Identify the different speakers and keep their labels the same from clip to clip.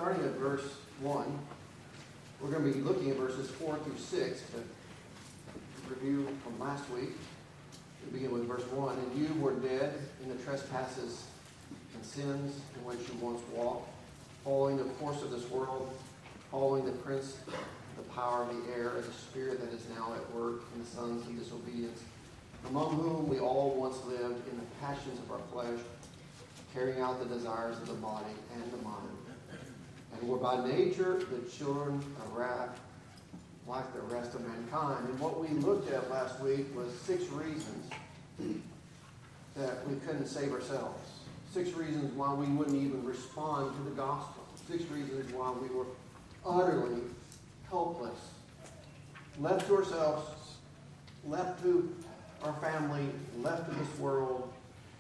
Speaker 1: starting at verse 1, we're going to be looking at verses 4 through 6, but review from last week. We begin with verse 1. And you were dead in the trespasses and sins in which you once walked, following the course of this world, following the prince, the power of the air, the spirit that is now at work in the sons of disobedience, among whom we all once lived in the passions of our flesh, carrying out the desires of the body and the mind, and were by nature the children of wrath, like the rest of mankind. And what we looked at last week was 6 reasons that we couldn't save ourselves. 6 reasons why we wouldn't even respond to the gospel. 6 reasons why we were utterly helpless, left to ourselves, left to our family, left to this world.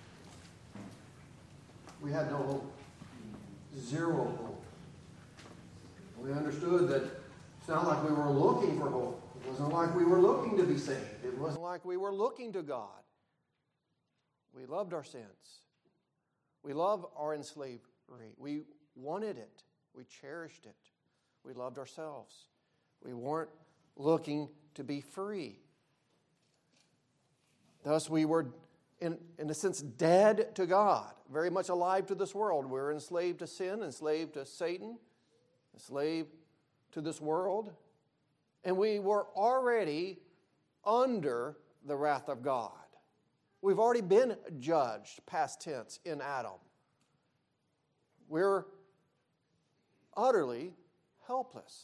Speaker 1: We had no hope. Zero hope. We understood that it's not like we were looking for hope. It wasn't like we were looking to be saved. It wasn't like we were looking to God. We loved our sins. We loved our enslavery. We wanted it. We cherished it. We loved ourselves. We weren't looking to be free. Thus, we were, in a sense, dead to God, very much alive to this world. We were enslaved to sin, enslaved to Satan, enslaved to this world, and we were already under the wrath of God. We've already been judged, past tense, in Adam. We're utterly helpless.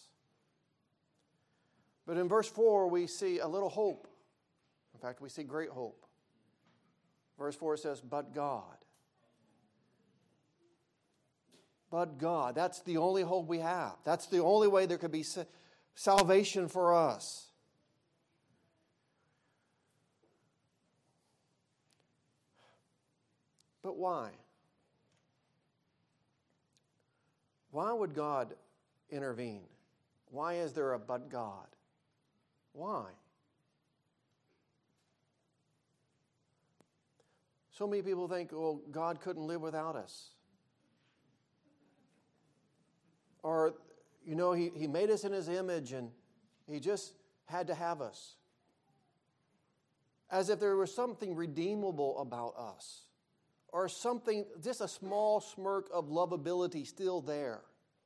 Speaker 1: But in verse 4, we see a little hope. In fact, we see great hope. Verse 4 says, but God. But God. That's the only hope we have. That's the only way there could be salvation for us. But why? Why would God intervene? Why is there a but God? Why? So many people think, well, God couldn't live without us. Or, you know, He made us in His image and He just had to have us. As if there was something redeemable about us. Or something, just a small smirk of lovability still there.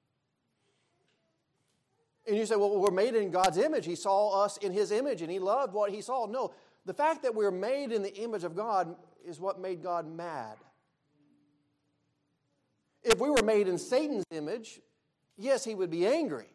Speaker 1: And you say, well, we're made in God's image. He saw us in His image and He loved what He saw. No, the fact that we're made in the image of God is what made God mad. If we were made in Satan's image, yes, He would be angry.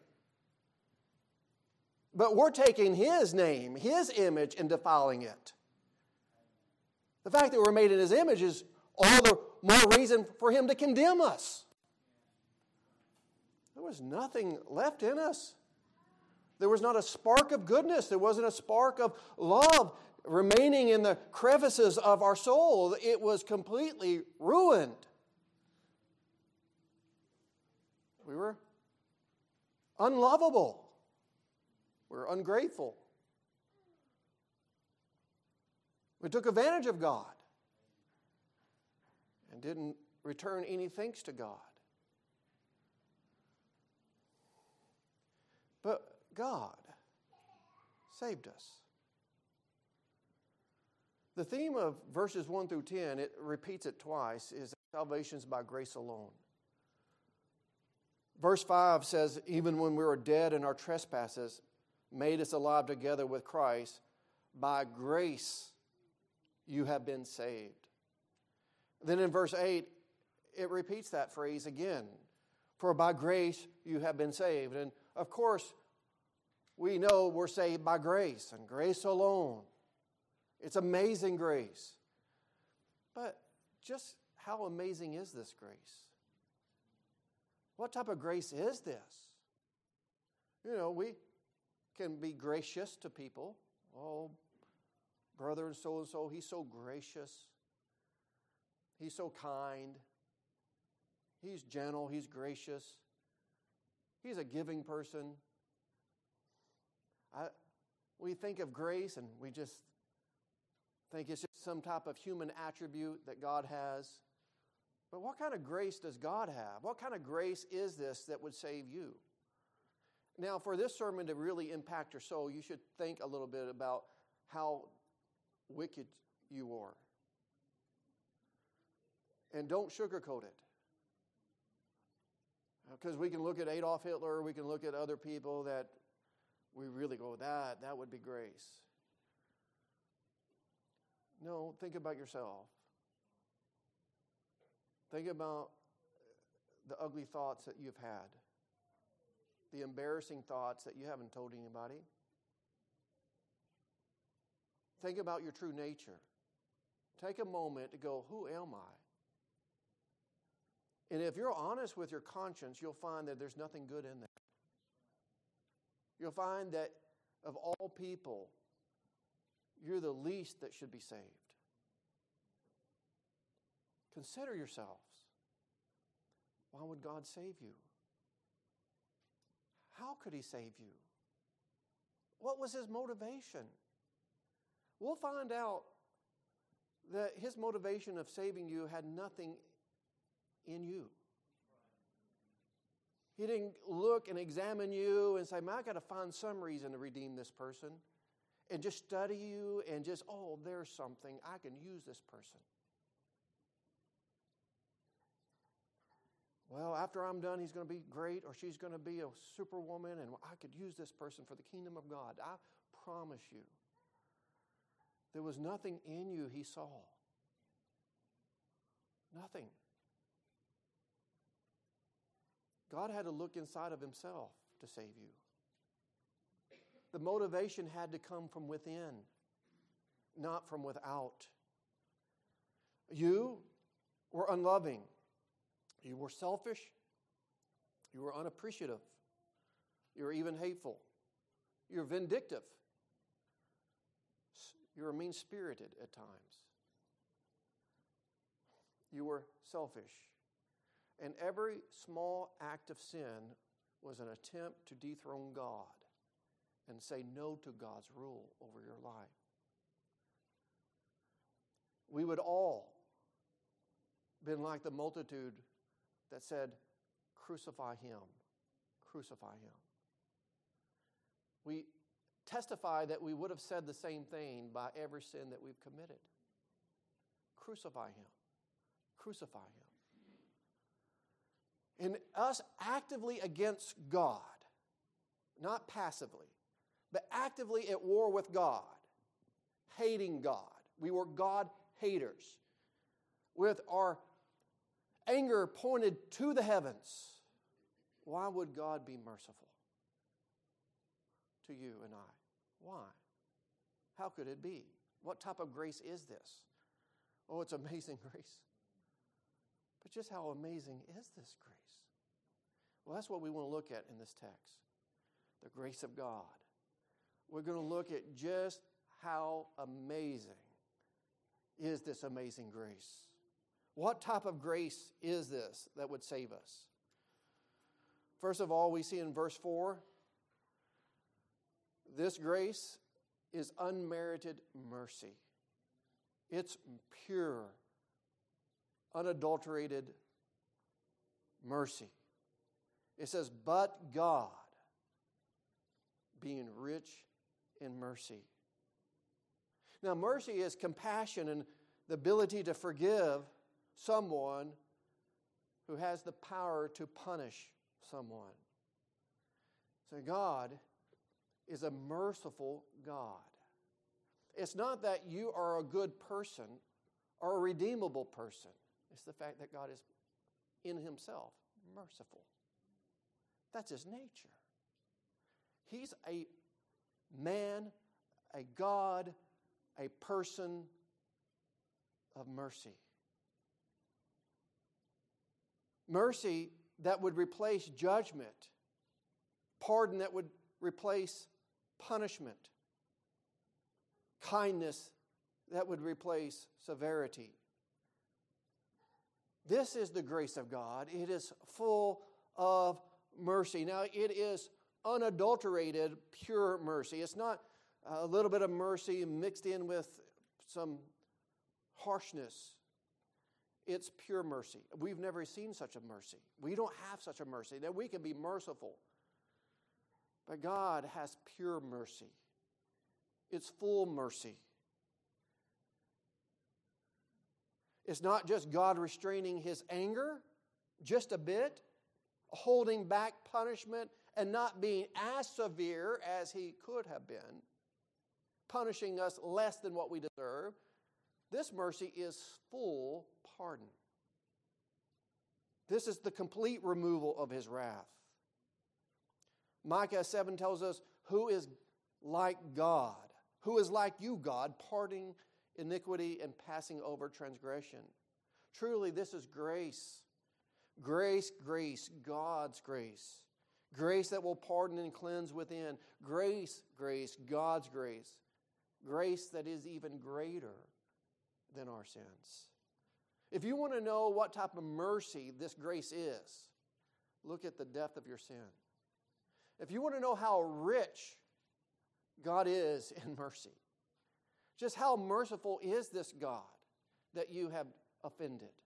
Speaker 1: But we're taking His name, His image, and defiling it. The fact that we're made in His image is all the more reason for Him to condemn us. There was nothing left in us. There was not a spark of goodness. There wasn't a spark of love remaining in the crevices of our soul. It was completely ruined. We were unlovable. We were ungrateful. We took advantage of God and didn't return any thanks to God. But God saved us. The theme of verses 1 through 10, it repeats it twice, is that salvation is by grace alone. Verse 5 says, even when we were dead in our trespasses, made us alive together with Christ, by grace you have been saved. Then in verse 8, it repeats that phrase again. For by grace you have been saved. And of course, we know we're saved by grace and grace alone. It's amazing grace. But just how amazing is this grace? What type of grace is this? You know, we can be gracious to people. Oh, brother and so, he's so gracious. He's so kind. He's gentle. He's gracious. He's a giving person. We think of grace and we just think it's just some type of human attribute that God has. But what kind of grace does God have? What kind of grace is this that would save you? Now, for this sermon to really impact your soul, you should think a little bit about how wicked you are. And don't sugarcoat it. Because we can look at Adolf Hitler, we can look at other people that we really go, that would be grace. No, think about yourself. Think about the ugly thoughts that you've had. The embarrassing thoughts that you haven't told anybody. Think about your true nature. Take a moment to go, who am I? And if you're honest with your conscience, you'll find that there's nothing good in there. You'll find that of all people, you're the least that should be saved. Consider yourselves. Why would God save you? How could He save you? What was His motivation? We'll find out that His motivation of saving you had nothing in you. He didn't look and examine you and say, man, I've got to find some reason to redeem this person. And just study you and just, there's something. I can use this person. Well, after I'm done, he's going to be great, or she's going to be a superwoman, and I could use this person for the kingdom of God. I promise you, there was nothing in you He saw. Nothing. God had to look inside of Himself to save you. The motivation had to come from within, not from without. You were unloving. You were selfish. You were unappreciative. You were even hateful. You were vindictive. You were mean-spirited at times. You were selfish. And every small act of sin was an attempt to dethrone God and say no to God's rule over your life. We would all been like the multitude that said, crucify Him, crucify Him. We testify that we would have said the same thing by every sin that we've committed. Crucify Him, crucify Him. And us actively against God, not passively, but actively at war with God, hating God. We were God haters, with our anger pointed to the heavens. Why would God be merciful to you and I? Why? How could it be? What type of grace is this? Oh, it's amazing grace. But just how amazing is this grace? Well, that's what we want to look at in this text. The grace of God. We're going to look at just how amazing is this amazing grace. What type of grace is this that would save us? First of all, we see in verse 4, this grace is unmerited mercy. It's pure, unadulterated mercy. It says, but God, being rich in mercy. Now, mercy is compassion and the ability to forgive someone who has the power to punish someone. So God is a merciful God. It's not that you are a good person or a redeemable person. It's the fact that God is in Himself merciful. That's His nature. He's a man, a God, a person of mercy. Mercy that would replace judgment. Pardon that would replace punishment. Kindness that would replace severity. This is the grace of God. It is full of mercy. Now, it is unadulterated, pure mercy. It's not a little bit of mercy mixed in with some harshness. It's pure mercy. We've never seen such a mercy. We don't have such a mercy that we can be merciful. But God has pure mercy. It's full mercy. It's not just God restraining His anger just a bit, holding back punishment and not being as severe as He could have been, punishing us less than what we deserve. This mercy is full pardon. This is the complete removal of His wrath. Micah 7 tells us, who is like God? Who is like you, God, pardoning iniquity and passing over transgression? Truly, this is grace. Grace, grace, God's grace. Grace that will pardon and cleanse within. Grace, grace, God's grace. Grace that is even greater than our sins. If you want to know what type of mercy this grace is, look at the depth of your sin. If you want to know how rich God is in mercy, just how merciful is this God that you have offended?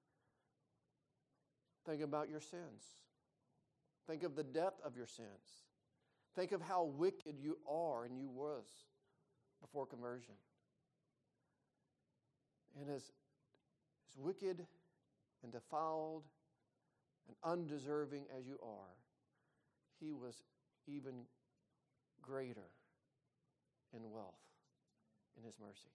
Speaker 1: Think about your sins. Think of the depth of your sins. Think of how wicked you are and you was before conversion. And as wicked and defiled and undeserving as you are, He was even greater in wealth in His mercy.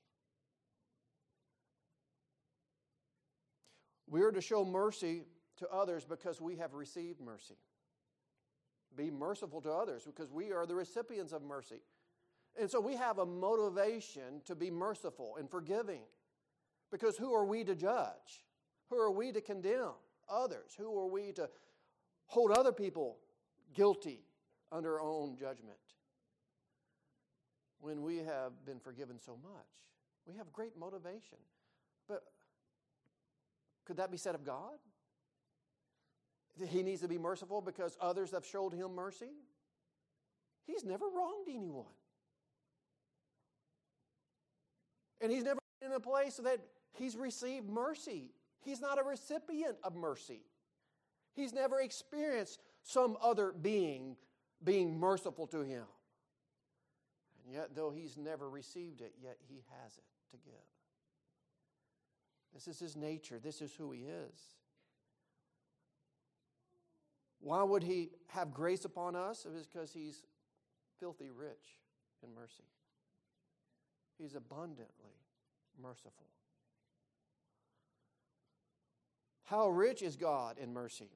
Speaker 1: We are to show mercy to others because we have received mercy. Be merciful to others because we are the recipients of mercy. And so we have a motivation to be merciful and forgiving. Because who are we to judge? Who are we to condemn others? Who are we to hold other people guilty under our own judgment? When we have been forgiven so much, we have great motivation. But could that be said of God? He needs to be merciful because others have showed Him mercy? He's never wronged anyone. And He's never been in a place that He's received mercy. He's not a recipient of mercy. He's never experienced some other being merciful to Him. And yet, though He's never received it, yet He has it to give. This is His nature. This is who He is. Why would He have grace upon us? It is because He's filthy rich in mercy. He's abundantly merciful. How rich is God in mercy?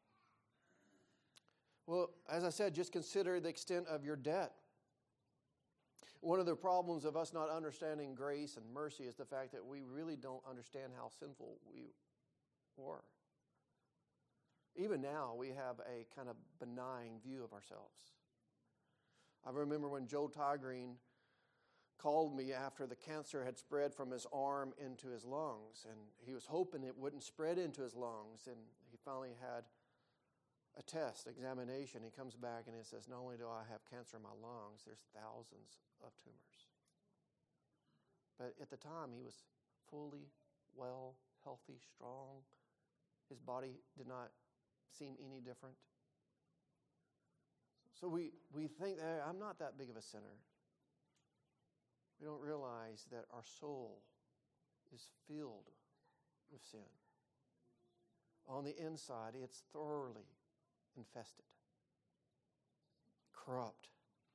Speaker 1: Well, as I said, just consider the extent of your debt. One of the problems of us not understanding grace and mercy is the fact that we really don't understand how sinful we were. Even now, we have a kind of benign view of ourselves. I remember when Joe Tygreen called me after the cancer had spread from his arm into his lungs, and he was hoping it wouldn't spread into his lungs, and he finally had a test, examination. He comes back and he says, not only do I have cancer in my lungs, there's thousands of tumors. But at the time, he was fully well, healthy, strong. His body did not seem any different. So we think that I'm not that big of a sinner. We don't realize that our soul is filled with sin. On the inside, it's thoroughly infested, corrupt.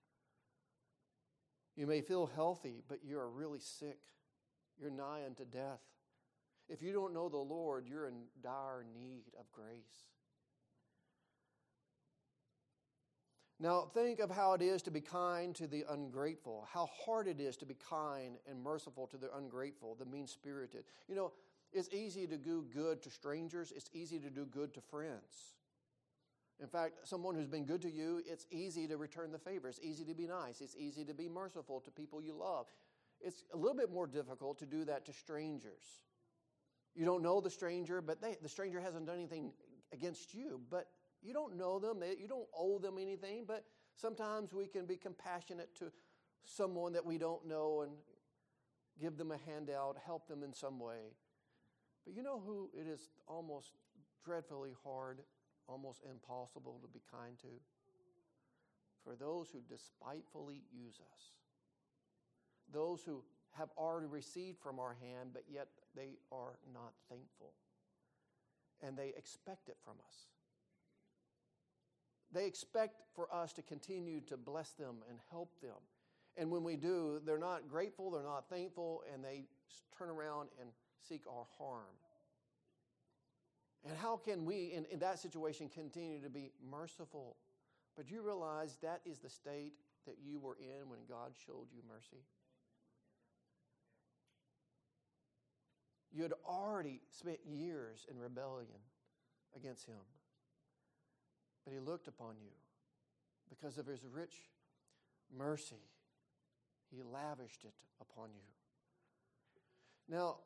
Speaker 1: You may feel healthy, but you are really sick. You're nigh unto death. If you don't know the Lord, you're in dire need of grace. Now, think of how it is to be kind to the ungrateful, how hard it is to be kind and merciful to the ungrateful, the mean-spirited. You know, it's easy to do good to strangers. It's easy to do good to friends. In fact, someone who's been good to you, it's easy to return the favor. It's easy to be nice. It's easy to be merciful to people you love. It's a little bit more difficult to do that to strangers. You don't know the stranger, but the stranger hasn't done anything against you, but you don't know them. You don't owe them anything, but sometimes we can be compassionate to someone that we don't know and give them a handout, help them in some way. But you know who it is almost dreadfully hard, almost impossible to be kind to? For those who despitefully use us. Those who have already received from our hand, but yet they are not thankful. And they expect it from us. They expect for us to continue to bless them and help them. And when we do, they're not grateful, they're not thankful, and they turn around and seek our harm. And how can we, in that situation, continue to be merciful? But you realize that is the state that you were in when God showed you mercy? You had already spent years in rebellion against Him. But He looked upon you. Because of His rich mercy, He lavished it upon you. Now,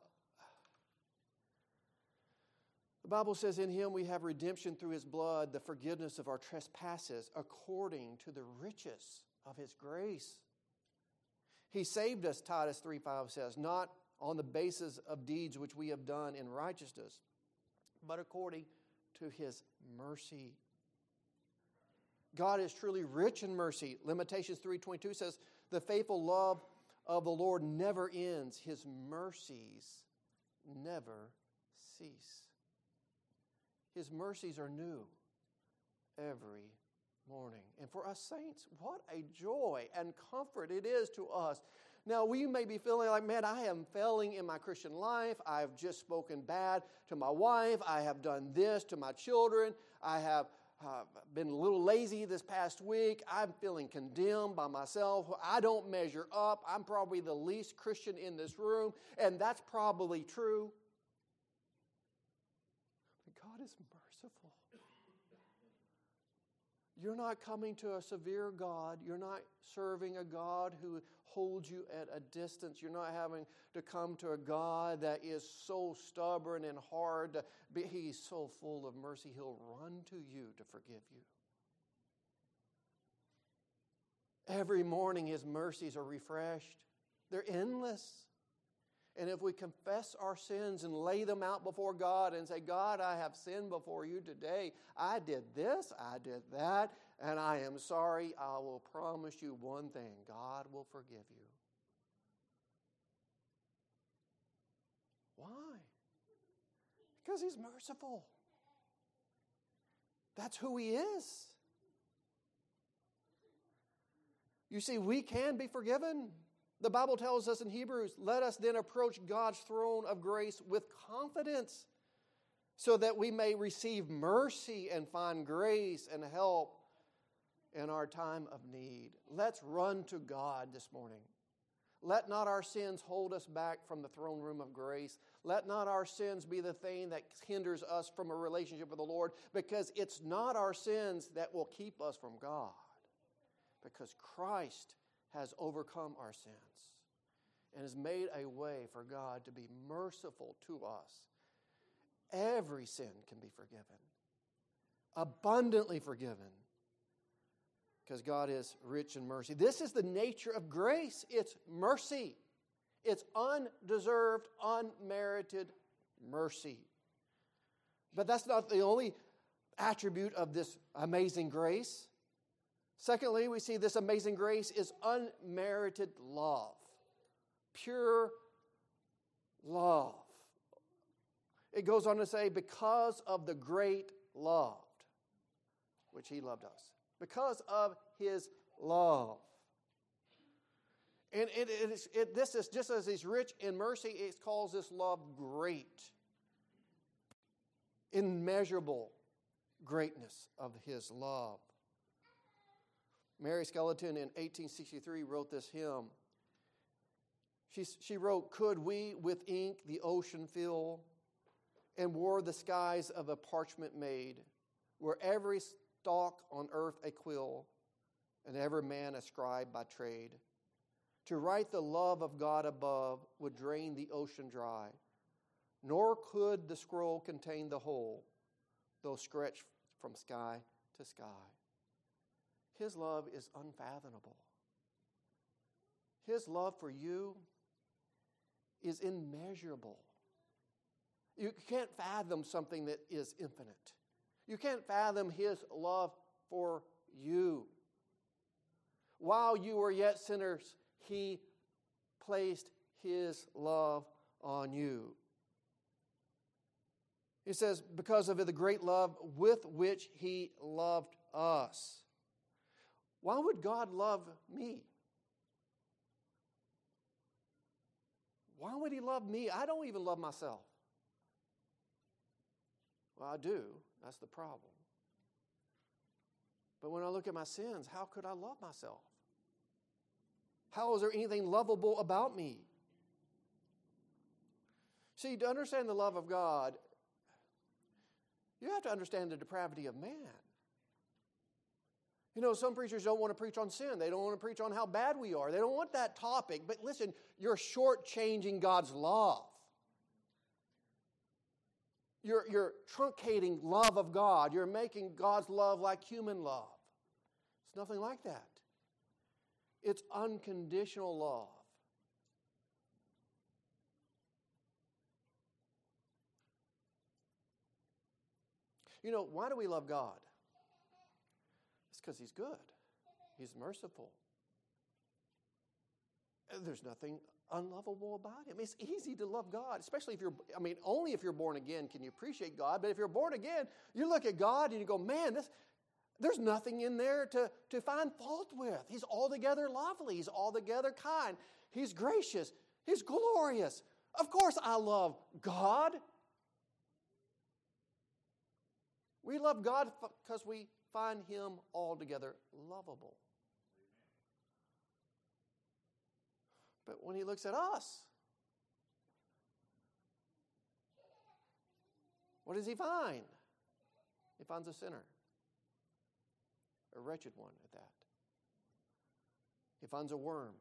Speaker 1: the Bible says in Him we have redemption through His blood, the forgiveness of our trespasses, according to the riches of His grace. He saved us, Titus 3:5 says, not on the basis of deeds which we have done in righteousness, but according to His mercy. God is truly rich in mercy. Lamentations 3:22 says, the faithful love of the Lord never ends. His mercies never cease. His mercies are new every morning. And for us saints, what a joy and comfort it is to us. Now, we may be feeling like, man, I am failing in my Christian life. I've just spoken bad to my wife. I have done this to my children. I have been a little lazy this past week. I'm feeling condemned by myself. I don't measure up. I'm probably the least Christian in this room. And that's probably true. But God is merciful. You're not coming to a severe God. You're not serving a God who holds you at a distance. You're not having to come to a God that is so stubborn and hard. He's so full of mercy, He'll run to you to forgive you. Every morning His mercies are refreshed. They're endless. And if we confess our sins and lay them out before God and say, God, I have sinned before you today. I did this, I did that, and I am sorry. I will promise you one thing. God will forgive you. Why? Because He's merciful. That's who He is. You see, we can be forgiven. The Bible tells us in Hebrews, let us then approach God's throne of grace with confidence so that we may receive mercy and find grace and help in our time of need. Let's run to God this morning. Let not our sins hold us back from the throne room of grace. Let not our sins be the thing that hinders us from a relationship with the Lord, because it's not our sins that will keep us from God. Because Christ has overcome our sins and has made a way for God to be merciful to us. Every sin can be forgiven, abundantly forgiven, because God is rich in mercy. This is the nature of grace. It's mercy. It's undeserved, unmerited mercy. But that's not the only attribute of this amazing grace. Secondly, we see this amazing grace is unmerited love. Pure love. It goes on to say, because of the great love which He loved us. Because of His love. And this is just as He's rich in mercy, it calls this love great. Immeasurable greatness of His love. Mary Skeleton in 1863 wrote this hymn. She wrote, could we with ink the ocean fill, and wore the skies of a parchment made, were every stalk on earth a quill, and every man a scribe by trade, to write the love of God above would drain the ocean dry, nor could the scroll contain the whole, though stretched from sky to sky. His love is unfathomable. His love for you is immeasurable. You can't fathom something that is infinite. You can't fathom His love for you. While you were yet sinners, He placed His love on you. He says, because of the great love with which He loved us. Why would God love me? Why would He love me? I don't even love myself. Well, I do. That's the problem. But when I look at my sins, how could I love myself? How is there anything lovable about me? See, to understand the love of God, you have to understand the depravity of man. You know, some preachers don't want to preach on sin. They don't want to preach on how bad we are. They don't want that topic. But listen, you're shortchanging God's love. You're truncating love of God. You're making God's love like human love. It's nothing like that. It's unconditional love. You know, why do we love God? It's because He's good. He's merciful. There's nothing unlovable about Him. It's easy to love God, especially if only if you're born again can you appreciate God. But if you're born again, you look at God and you go, man, there's nothing in there to find fault with. He's altogether lovely. He's altogether kind. He's gracious. He's glorious. Of course I love God. We love God because we find Him altogether lovable. But when He looks at us, what does He find? He finds a sinner. A wretched one at that. He finds a worm.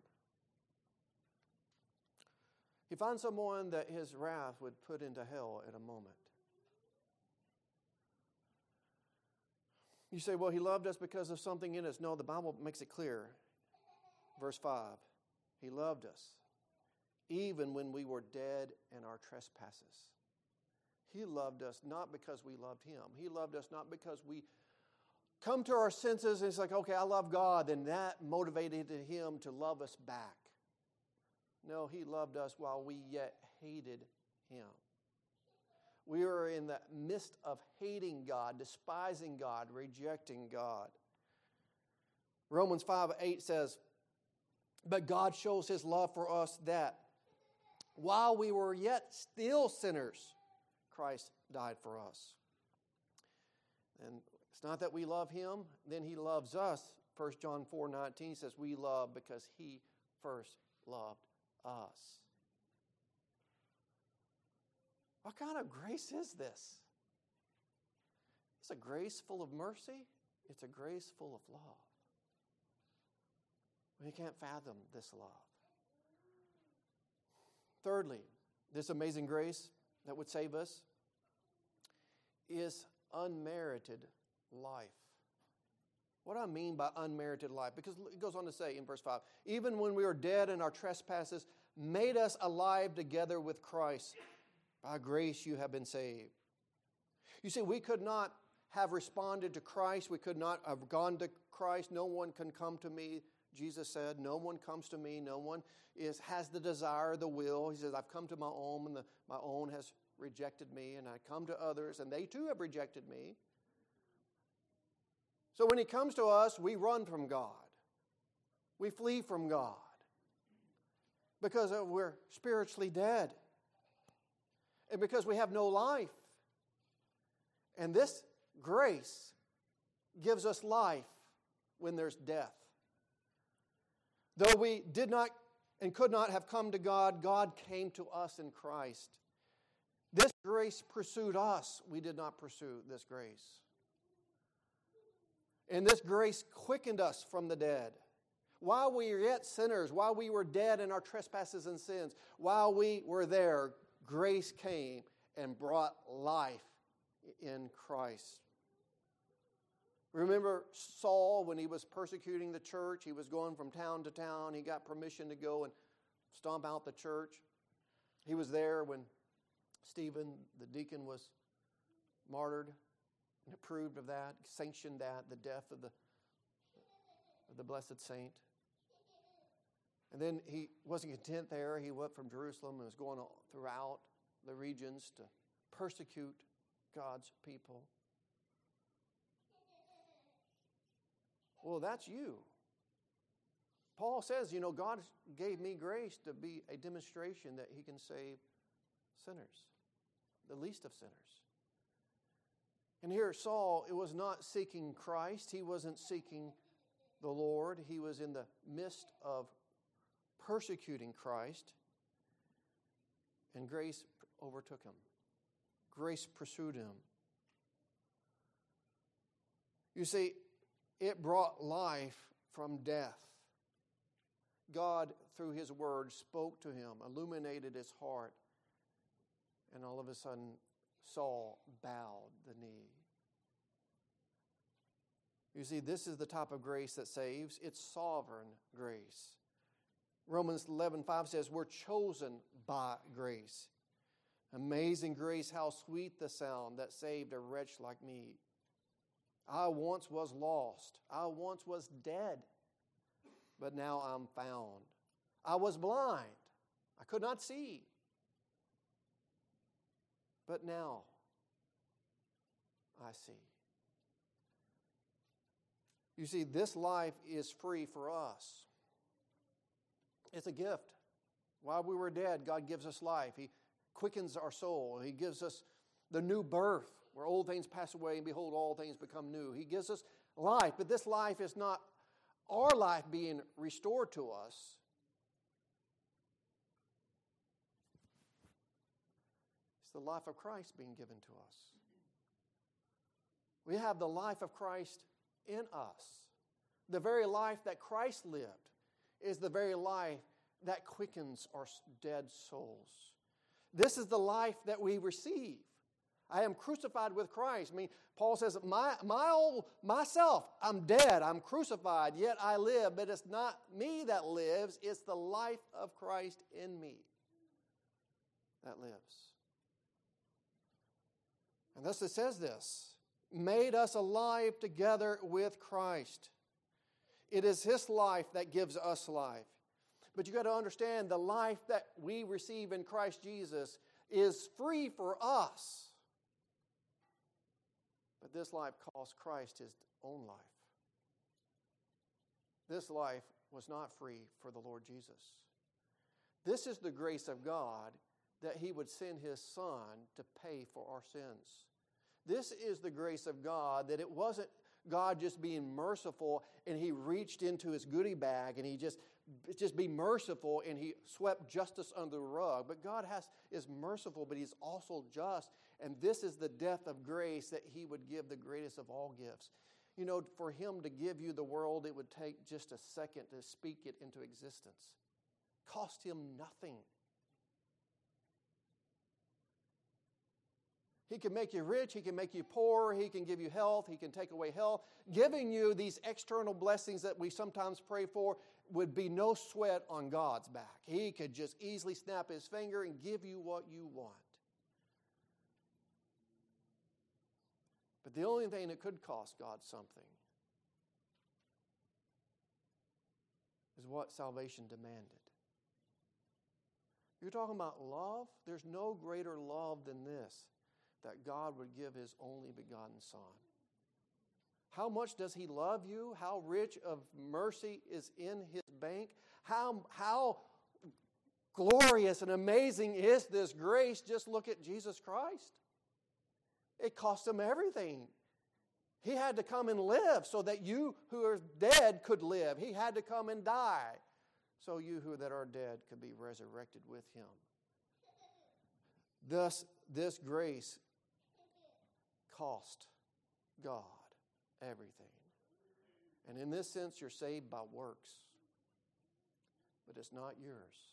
Speaker 1: He finds someone that His wrath would put into hell at a moment. You say, well, He loved us because of something in us. No, the Bible makes it clear. Verse 5. He loved us even when we were dead in our trespasses. He loved us not because we loved Him. He loved us not because we come to our senses and it's like, okay, I love God, and that motivated Him to love us back. No, He loved us while we yet hated Him. We were in the midst of hating God, despising God, rejecting God. Romans 5:8 says, but God shows His love for us that while we were yet still sinners, Christ died for us. And it's not that we love Him, then He loves us. 1 John 4:19 says we love because He first loved us. What kind of grace is this? It's a grace full of mercy. It's a grace full of love. We can't fathom this love. Thirdly, this amazing grace that would save us is unmerited life. What do I mean by unmerited life? Because it goes on to say in verse 5, even when we were dead in our trespasses, made us alive together with Christ. By grace you have been saved. You see, we could not have responded to Christ. We could not have gone to Christ. No one can come to me. Jesus said, no one comes to me. No one has the desire, the will. He says, I've come to my own, and my own has rejected me. And I come to others, and they too have rejected me. So when He comes to us, we run from God. We flee from God. Because we're spiritually dead. And because we have no life. And this grace gives us life when there's death. Though we did not and could not have come to God, God came to us in Christ. This grace pursued us. We did not pursue this grace. And this grace quickened us from the dead. While we were yet sinners, while we were dead in our trespasses and sins, while we were there, grace came and brought life in Christ. Remember Saul when he was persecuting the church? He was going from town to town. He got permission to go and stomp out the church. He was there when Stephen, the deacon, was martyred and approved of that, sanctioned that, the death of the blessed saint. And then he wasn't content there. He went from Jerusalem and was going throughout the regions to persecute God's people. Well, that's you. Paul says, God gave me grace to be a demonstration that He can save sinners, the least of sinners. And here Saul, it was not seeking Christ. He wasn't seeking the Lord. He was in the midst of persecuting Christ. And grace overtook him. Grace pursued him. You see, it brought life from death. God, through His Word, spoke to him, illuminated his heart, and all of a sudden, Saul bowed the knee. You see, this is the type of grace that saves. It's sovereign grace. Romans 11:5 says, we're chosen by grace. Amazing grace, how sweet the sound that saved a wretch like me. I once was lost. I once was dead. But now I'm found. I was blind. I could not see. But now I see. You see, this life is free for us. It's a gift. While we were dead, God gives us life. He quickens our soul. He gives us the new birth, where old things pass away and behold, all things become new. He gives us life, but this life is not our life being restored to us. It's the life of Christ being given to us. We have the life of Christ in us. The very life that Christ lived is the very life that quickens our dead souls. This is the life that we receive. I am crucified with Christ. I mean, Paul says, myself, I'm dead, I'm crucified, yet I live. But it's not me that lives, it's the life of Christ in me that lives. And thus it says this, made us alive together with Christ. It is His life that gives us life. But you got to understand, the life that we receive in Christ Jesus is free for us. But this life cost Christ His own life. This life was not free for the Lord Jesus. This is the grace of God, that He would send His Son to pay for our sins. This is the grace of God, that it wasn't God just being merciful and He reached into His goodie bag and He just be merciful and He swept justice under the rug. But God is merciful, but He's also just. And this is the depth of grace, that He would give the greatest of all gifts. You know, for Him to give you the world, it would take just a second to speak it into existence. Cost Him nothing. He can make you rich, He can make you poor, He can give you health, He can take away health. Giving you these external blessings that we sometimes pray for would be no sweat on God's back. He could just easily snap His finger and give you what you want. But the only thing that could cost God something is what salvation demanded. You're talking about love? There's no greater love than this, that God would give His only begotten Son. How much does He love you? How rich of mercy is in His bank? How glorious and amazing is this grace? Just look at Jesus Christ. It cost Him everything. He had to come and live so that you who are dead could live. He had to come and die so you who that are dead could be resurrected with Him. Thus, this grace cost God everything. And in this sense, you're saved by works. But it's not yours.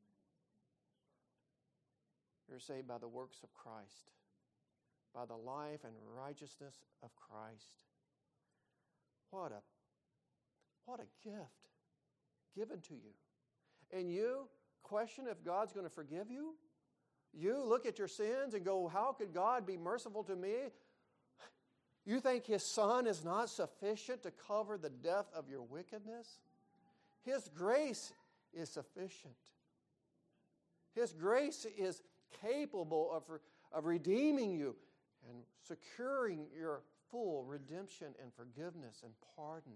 Speaker 1: You're saved by the works of Christ, by the life and righteousness of Christ. What a gift given to you. And you question if God's going to forgive you? You look at your sins and go, how could God be merciful to me? You think His Son is not sufficient to cover the depth of your wickedness? His grace is sufficient. His grace is capable of redeeming you and securing your full redemption and forgiveness and pardon.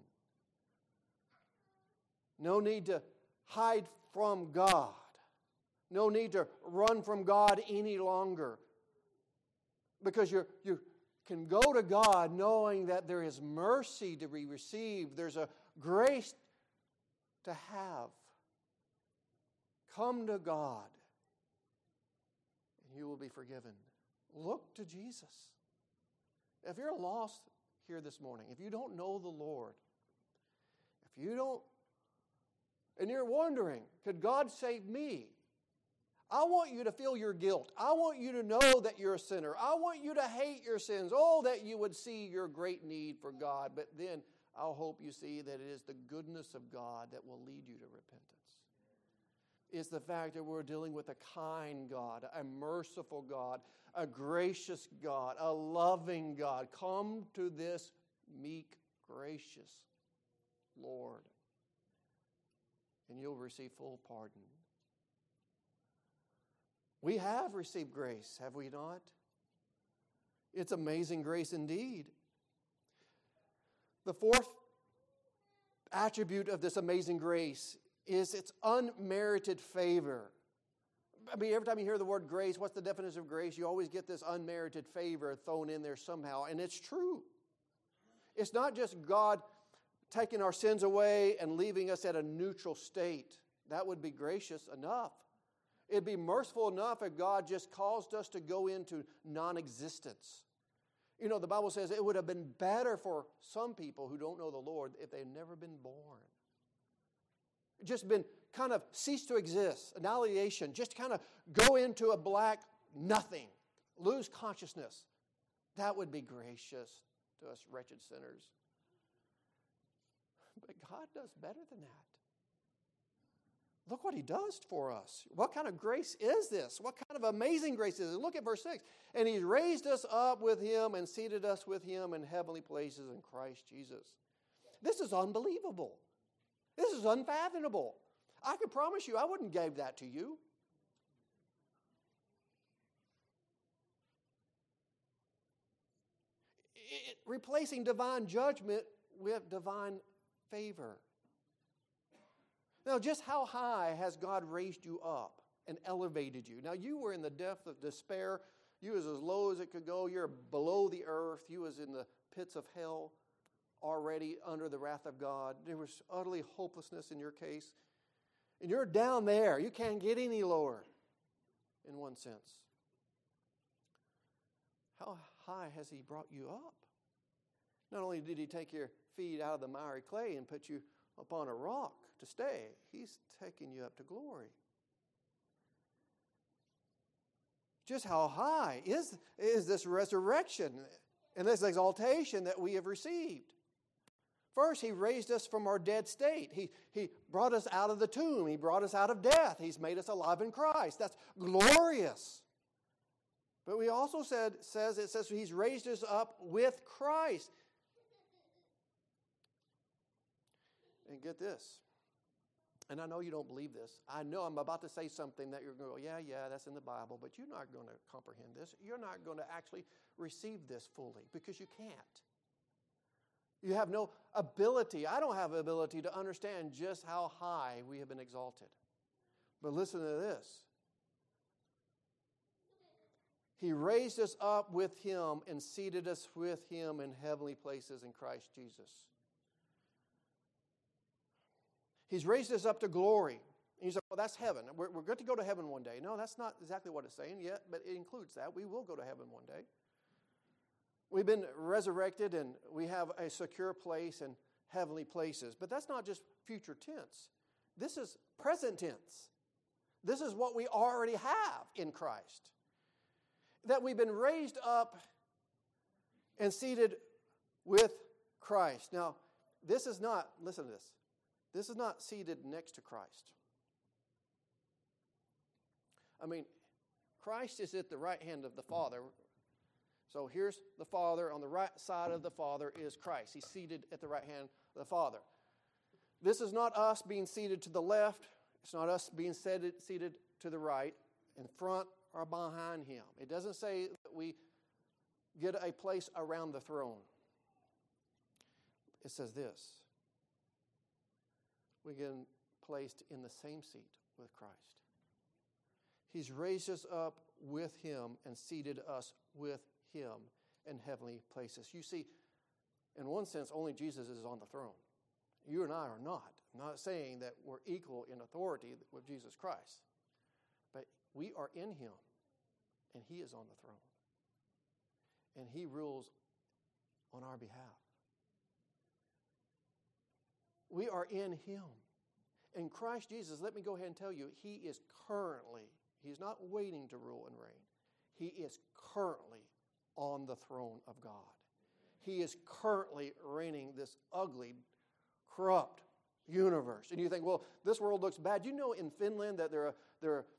Speaker 1: No need to hide from God. No need to run from God any longer. Because you can go to God knowing that there is mercy to be received. There's a grace to have. Come to God and you will be forgiven. Look to Jesus. If you're lost here this morning, if you don't know the Lord, if you don't, and you're wondering, could God save me? I want you to feel your guilt. I want you to know that you're a sinner. I want you to hate your sins. Oh, that you would see your great need for God. But then I'll hope you see that it is the goodness of God that will lead you to repentance. It's the fact that we're dealing with a kind God, a merciful God, a gracious God, a loving God. Come to this meek, gracious Lord, and you'll receive full pardon. We have received grace, have we not? It's amazing grace indeed. The fourth attribute of this amazing grace is its unmerited favor. I mean, every time you hear the word grace, what's the definition of grace? You always get this unmerited favor thrown in there somehow, and it's true. It's not just God taking our sins away and leaving us at a neutral state. That would be gracious enough. It'd be merciful enough if God just caused us to go into non-existence. You know, the Bible says it would have been better for some people who don't know the Lord if they'd never been born. Just been kind of ceased to exist, annihilation, just kind of go into a black nothing, lose consciousness. That would be gracious to us wretched sinners. But God does better than that. Look what He does for us. What kind of grace is this? What kind of amazing grace is it? Look at verse 6. And He raised us up with Him and seated us with Him in heavenly places in Christ Jesus. This is unbelievable. This is unfathomable. I can promise you I wouldn't give that to you. Replacing divine judgment with divine favor. Now, just how high has God raised you up and elevated you? Now, you were in the depth of despair. You was as low as it could go. You're below the earth. You was in the pits of hell, already under the wrath of God. There was utterly hopelessness in your case. And you're down there. You can't get any lower, in one sense. How high has He brought you up? Not only did He take your feet out of the miry clay and put you upon a rock to stay, He's taking you up to glory. Just how high is this resurrection and this exaltation that we have received? First, He raised us from our dead state. He brought us out of the tomb. He brought us out of death. He's made us alive in Christ. That's glorious. But we also says He's raised us up with Christ. And get this. And I know you don't believe this. I know I'm about to say something that you're going to go, yeah, that's in the Bible, but you're not going to comprehend this. You're not going to actually receive this fully because you can't. You have no ability. I don't have the ability to understand just how high we have been exalted. But listen to this. He raised us up with Him and seated us with Him in heavenly places in Christ Jesus. He's raised us up to glory. And you say, well, that's heaven. We're good to go to heaven one day. No, that's not exactly what it's saying yet, but it includes that. We will go to heaven one day. We've been resurrected and we have a secure place in heavenly places. But that's not just future tense. This is present tense. This is what we already have in Christ. That we've been raised up and seated with Christ. Now, this is not, listen to this. This is not seated next to Christ. I mean, Christ is at the right hand of the Father. So here's the Father. On the right side of the Father is Christ. He's seated at the right hand of the Father. This is not us being seated to the left. It's not us being seated to the right, in front or behind Him. It doesn't say that we get a place around the throne. It says this: we get placed in the same seat with Christ. He's raised us up with Him and seated us with Him in heavenly places. You see, in one sense, only Jesus is on the throne. You and I are not. I'm not saying that we're equal in authority with Jesus Christ. But we are in Him, and He is on the throne. And He rules on our behalf. We are in Him. In Christ Jesus, let me go ahead and tell you, He is currently, He's not waiting to rule and reign. He is currently on the throne of God. He is currently reigning this ugly, corrupt universe. And you think, well, this world looks bad. You know in Finland that they're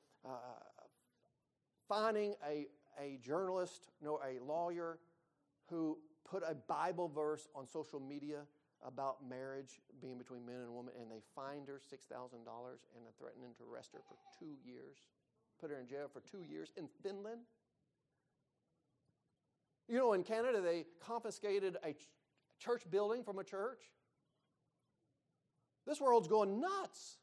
Speaker 1: finding a journalist, a lawyer who put a Bible verse on social media about marriage being between men and women, and they fined her $6,000 and are threatening to arrest her for 2 years. Put her in jail for 2 years in Finland. You know, in Canada, they confiscated a church building from a church. This world's going nuts.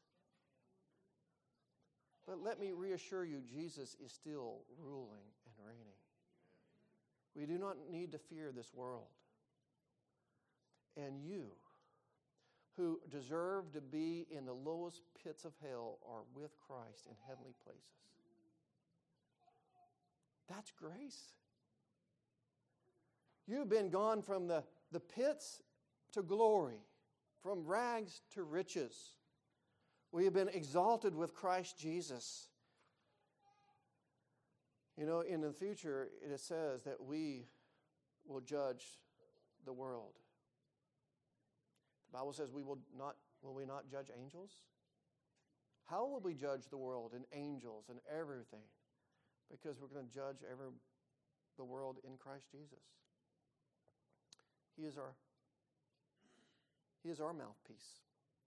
Speaker 1: But let me reassure you, Jesus is still ruling and reigning. We do not need to fear this world. And you, who deserve to be in the lowest pits of hell, are with Christ in heavenly places. That's grace. You've been gone from the pits to glory, from rags to riches. We have been exalted with Christ Jesus. You know, in the future, it says that we will judge the world. The Bible says will we not judge angels? How will we judge the world and angels and everything? Because we're going to judge the world in Christ Jesus. He is our mouthpiece.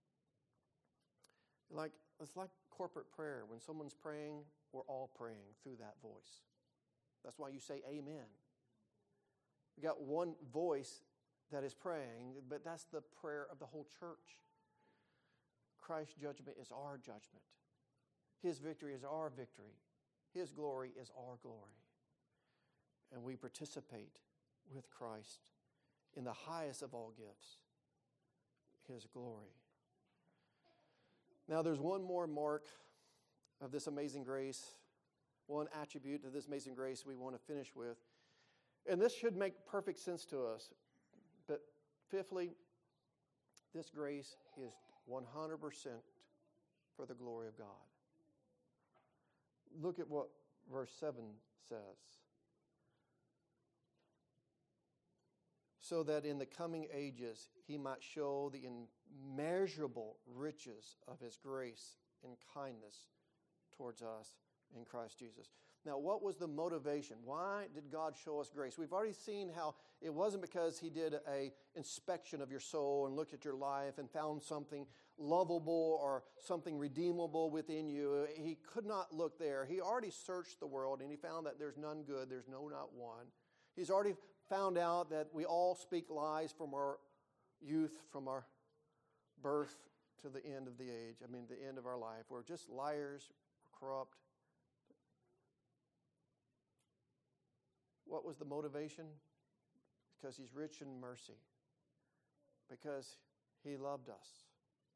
Speaker 1: It's like corporate prayer. When someone's praying, we're all praying through that voice. That's why you say amen. We got one voice that is praying, but that's the prayer of the whole church. Christ's judgment is our judgment. His victory is our victory. His glory is our glory. And we participate with Christ in the highest of all gifts, His glory. Now there's one more mark of this amazing grace, one attribute of this amazing grace we want to finish with. And this should make perfect sense to us. But fifthly, this grace is 100% for the glory of God. Look at what verse 7 says. So that in the coming ages He might show the immeasurable riches of His grace and kindness towards us in Christ Jesus. Now, what was the motivation? Why did God show us grace? We've already seen how it wasn't because He did an inspection of your soul and looked at your life and found something lovable or something redeemable within you. He could not look there. He already searched the world and He found that there's none good. There's no, not one. He's already found out that we all speak lies from our youth, from our birth to the end of the age. The end of our life. We're just liars, we're corrupt. What was the motivation? Because He's rich in mercy. Because He loved us.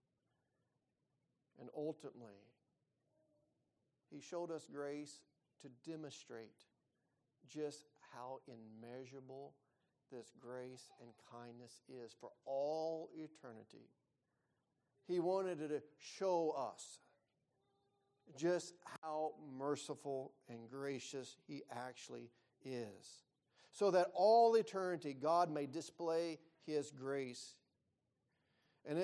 Speaker 1: And ultimately, He showed us grace to demonstrate just how immeasurable this grace and kindness is for all eternity. He wanted to show us just how merciful and gracious He actually is. So that all eternity God may display His grace. And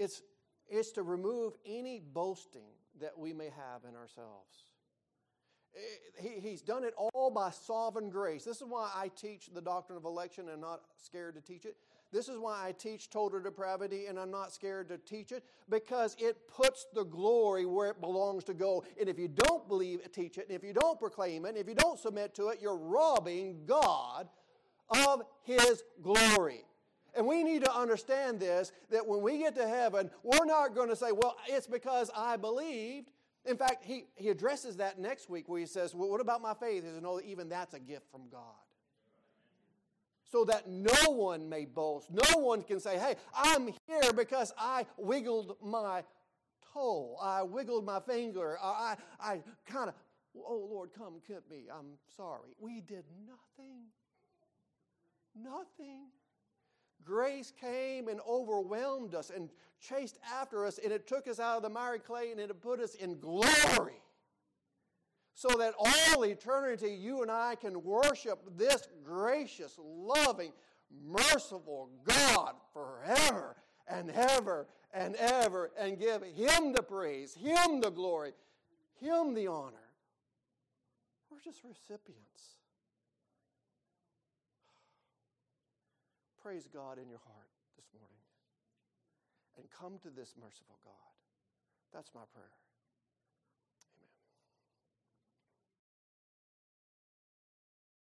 Speaker 1: it's to remove any boasting that we may have in ourselves. He's done it all by sovereign grace. This is why I teach the doctrine of election and I'm not scared to teach it. This is why I teach total depravity and I'm not scared to teach it, because it puts the glory where it belongs to go. And if you don't believe it, teach it, and if you don't proclaim it, and if you don't submit to it, you're robbing God of His glory. And we need to understand this, that when we get to heaven, we're not going to say, well, it's because I believed. In fact, he addresses that next week where he says, well, what about my faith? He says, no, even that's a gift from God. So that no one may boast. No one can say, hey, I'm here because I wiggled my toe. I wiggled my finger. I kind of, oh, Lord, come get me. I'm sorry. We did nothing. Nothing. Grace came and overwhelmed us and chased after us, and it took us out of the miry clay and it put us in glory. So that all eternity you and I can worship this gracious, loving, merciful God forever and ever and ever, and give Him the praise, Him the glory, Him the honor. We're just recipients. Praise God in your heart this morning and come to this merciful God. That's my prayer.